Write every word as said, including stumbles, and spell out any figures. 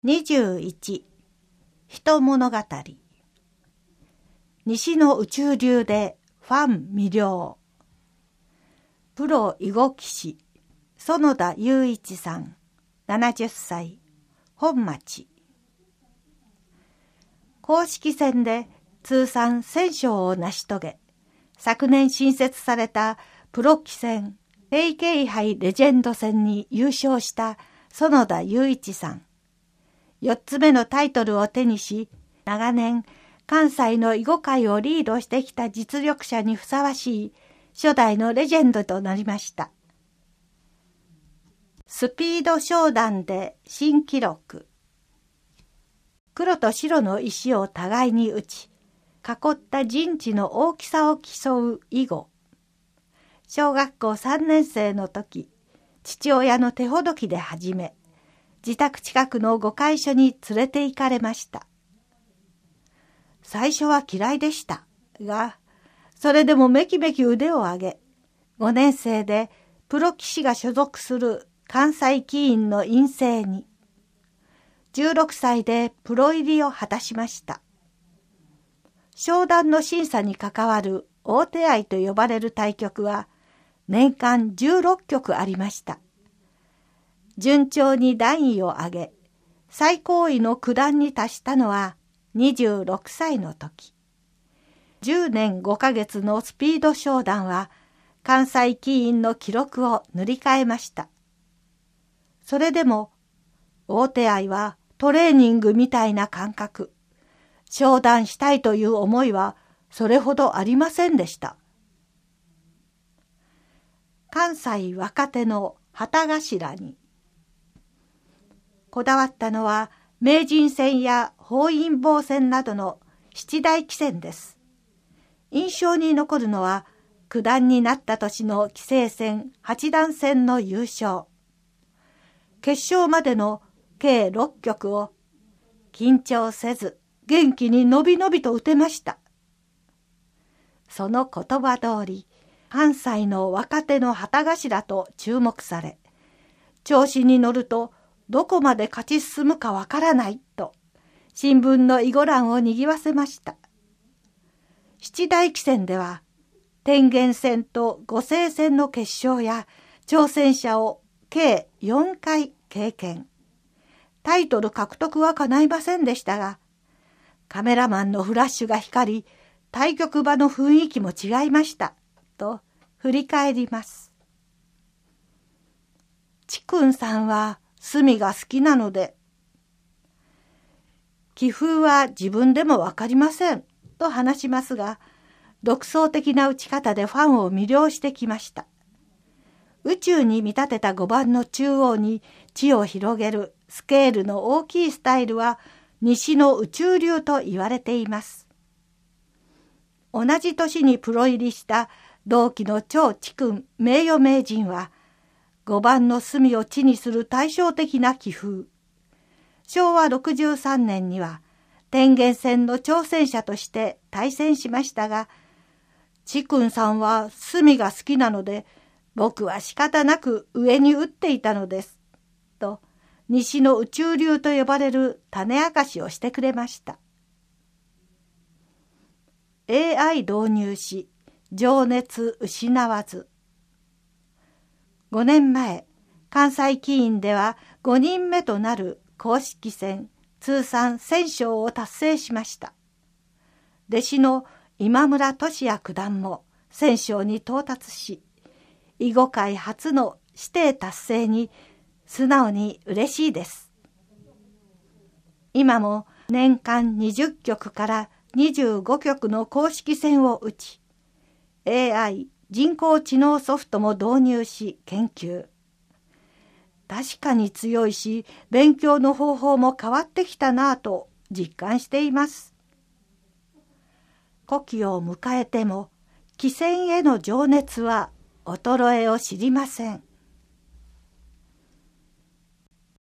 にじゅういち人物語。西の宇宙流でファン魅了。プロ囲碁棋士園田祐一さんななじゅっさい、本町。公式戦で通算せん勝を成し遂げ、昨年新設されたプロ棋戦エーケー杯レジェンド戦に優勝した園田祐一さん。よっつめのタイトルを手にし、長年関西の囲碁界をリードしてきた実力者にふさわしい初代のレジェンドとなりました。スピード昇段で新記録。黒と白の石を互いに打ち、囲った陣地の大きさを競う囲碁。小学校さんねん生の時、父親の手ほどきで始め、自宅近くの碁会所に連れて行かれました。最初は嫌いでしたが、それでもめきめき腕を上げ、ごねん生でプロ棋士が所属する関西棋院の院生に、じゅうろくさいでプロ入りを果たしました。昇段の審査に関わる大手合と呼ばれる対局は、年間じゅうろっきょくありました。順調に段位を上げ、最高位の九段に達したのはにじゅうろくさいの時。じゅうねんごかげつのスピード昇段は、関西棋院の記録を塗り替えました。それでも、大手合はトレーニングみたいな感覚。昇段したいという思いはそれほどありませんでした。関西若手の旗頭に。こだわったのは名人戦や本因坊戦などの七大棋戦です。印象に残るのは九段になった年の棋聖戦八段戦の優勝。決勝までの計ろっきょくを緊張せず元気にのびのびと打てました。その言葉通り、関西の若手の旗頭と注目され、調子に乗るとどこまで勝ち進むかわからないと、新聞の囲碁欄を賑わせました。七大棋戦では、天元戦と碁聖戦の決勝や挑戦者を計よんかい経験。タイトル獲得は叶いませんでしたが、カメラマンのフラッシュが光り、対局場の雰囲気も違いました、と振り返ります。ちくんさんは墨が好きなので、棋風は自分でもわかりません、と話しますが、独創的な打ち方でファンを魅了してきました。宇宙に見立てた碁盤の中央に地を広げるスケールの大きいスタイルは西の宇宙流と言われています。同じ年にプロ入りした同期の張智君名誉名人は、碁盤の隅を地にする対照的な棋風。しょうわろくじゅうさんねんには天元戦の挑戦者として対戦しましたが、智君さんは隅が好きなので、僕は仕方なく上に打っていたのです、と西の宇宙流と呼ばれる種明かしをしてくれました。エーアイ 導入し、情熱失わず。ごねんまえ、関西棋院ではごにんめとなる公式戦通算せん勝を達成しました。弟子の今村俊也九段もせん勝に到達し、囲碁界初の指定達成に素直に嬉しいです。今も年間にじゅっきょくからにじゅうごきょくの公式戦を打ち、エーアイ 人工知能ソフトも導入し研究。確かに強いし、勉強の方法も変わってきたなぁと実感しています。古希を迎えても、棋戦への情熱は衰えを知りません。